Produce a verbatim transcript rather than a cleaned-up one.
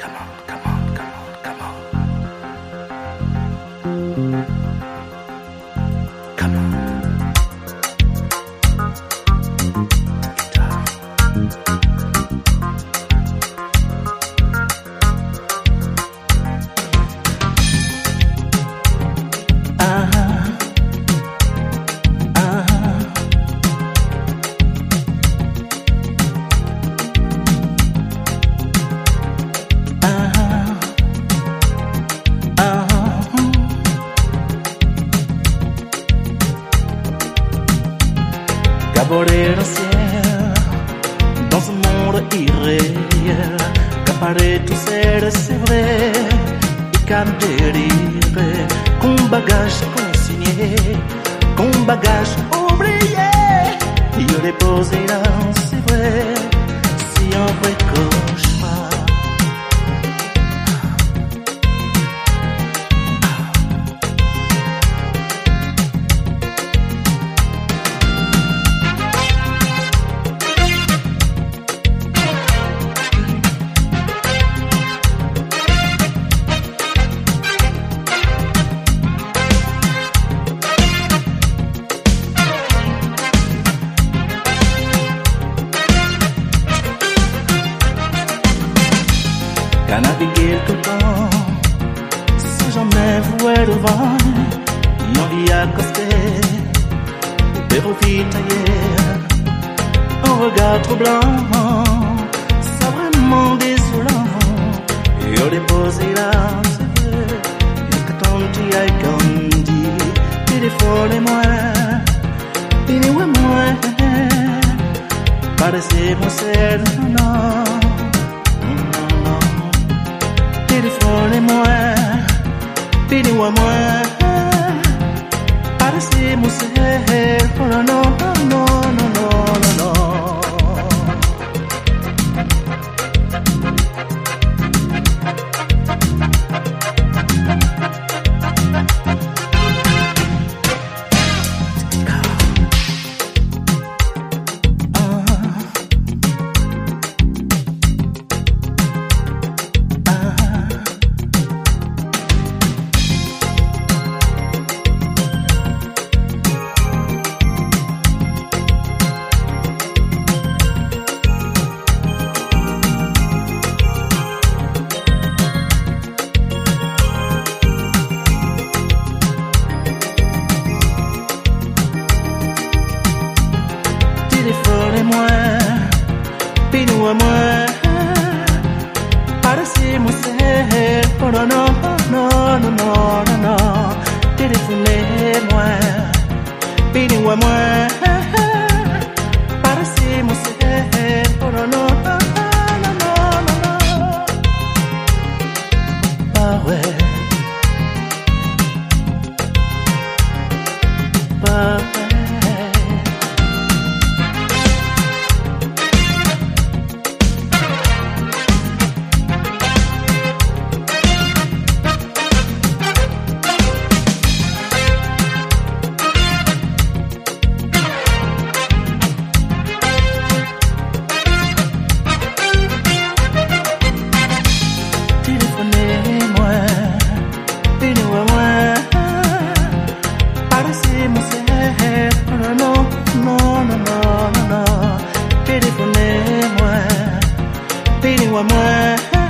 come on, come on, come on, come on. Come on. Guitar. Voler le ciel dans un monde irréel qu'apparaît tout seul, c'est vrai, et qu'à me délirer qu'on bagage consigné, qu'on bagage oublié, il y a déposé là, c'est vrai, si un vrai cauchemar. Qu'à naviguer tout le temps, sans jamais vouer le vent, y'en vit accoster, au pérovite ailleurs, un regard troublant, ça vraiment désolant, et au déposé là, c'est vrai, y'a que ton petit aïe comme dit, téléphone et moi, et ouais moi, paraissez-moi celle, non. Téléphonez-moi, pidez-moi, paraissez-moi celle, oh non, non, non, non, non, non, non. Téléphonez-moi, pidez-moi, paraissez-moi celle, oh non, non, non, non, non, non, non. Téléphonez-moi, pidez-moi, paraissez-moi celle, oh non, non, non, non, non, non, non. Ah ouais, ah ouais. Téléphonez-moi, pidez-moi, paraissez-moi celle, non, non, non, non, non, non, téléphonez-moi, pidez-moi.